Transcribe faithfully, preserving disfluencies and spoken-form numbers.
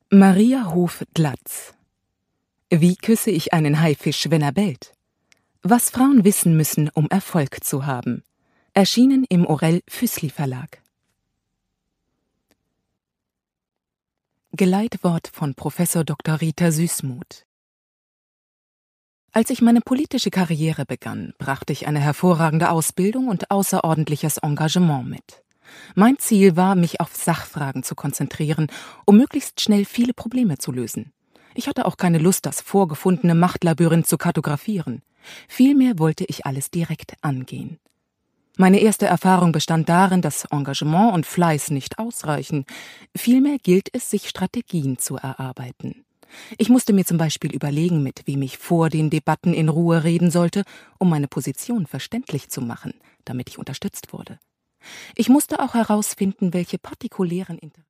Maria Hof-Glatz. Wie küsse ich einen Haifisch, wenn er bellt? Was Frauen wissen müssen, um Erfolg zu haben. Erschienen im Orell Füssli Verlag. Geleitwort von Professor Doktor Rita Süssmuth. Als ich meine politische Karriere begann, brachte ich eine hervorragende Ausbildung und außerordentliches Engagement mit. Mein Ziel war, mich auf Sachfragen zu konzentrieren, um möglichst schnell viele Probleme zu lösen. Ich hatte auch keine Lust, das vorgefundene Machtlabyrinth zu kartografieren. Vielmehr wollte ich alles direkt angehen. Meine erste Erfahrung bestand darin, dass Engagement und Fleiß nicht ausreichen. Vielmehr gilt es, sich Strategien zu erarbeiten. Ich musste mir zum Beispiel überlegen, mit wem ich vor den Debatten in Ruhe reden sollte, um meine Position verständlich zu machen, damit ich unterstützt wurde. Ich musste auch herausfinden, welche partikulären Interessen